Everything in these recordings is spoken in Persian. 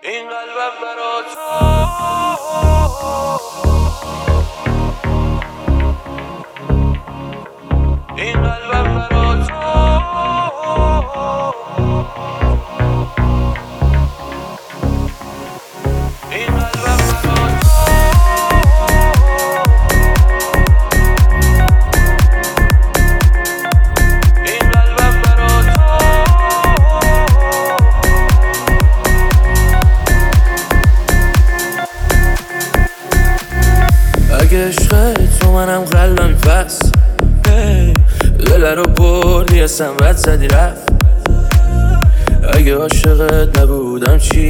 این قلبم برا تو، این قلبم برا تو، این قلبم برا تو، این قلبم برا تو. اگه عشق تو منم قلبم پس دل رو بردی اسم بد زدی رفت. اگه عاشقت نبودم چی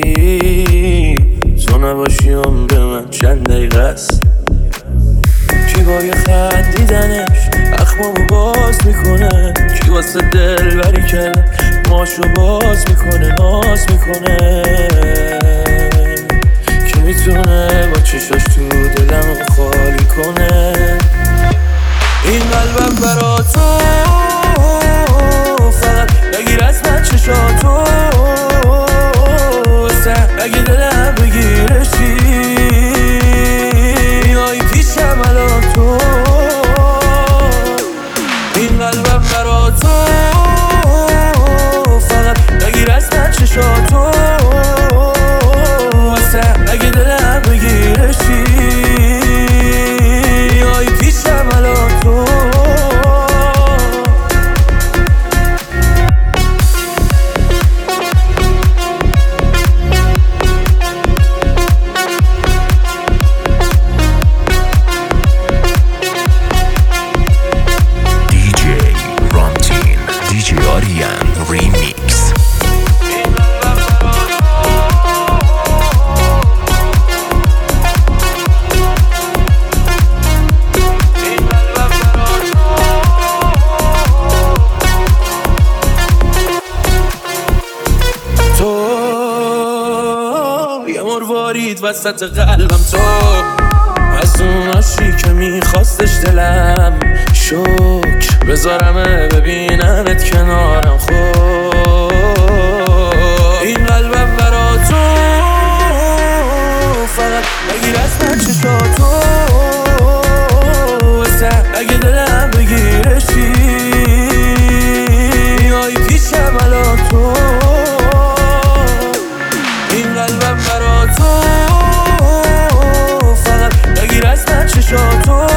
تو نباشیم به من چند دقیقه است. کی با یه خط دیدنش اخمامو باز میکنه، کی واسه دل بری کرد ماشو باز میکنه ناز میکنه، کی میتونه با چشاش تو دلمو خالی کنه. این قلبم برا تو، فقط بگیر از من چشاتو، اگه دلم بگیرشی میای پیشم الان تو. این قلبم برا تو، فقط بگیر از من چشاتو، اگه دلم بگیرشی میای پیشم الان تو. وسط قلبم تو از اون عاشقی که میخواستش دلم، شکر بذارمه ببینمت کنارم. خب این قلبم برا تو، فقط بگیر از من چشاتو، اگه دلم بگیرشی میای پیشم الان تو. این قلبم برا تو، فقط بگیر از من چشاتو،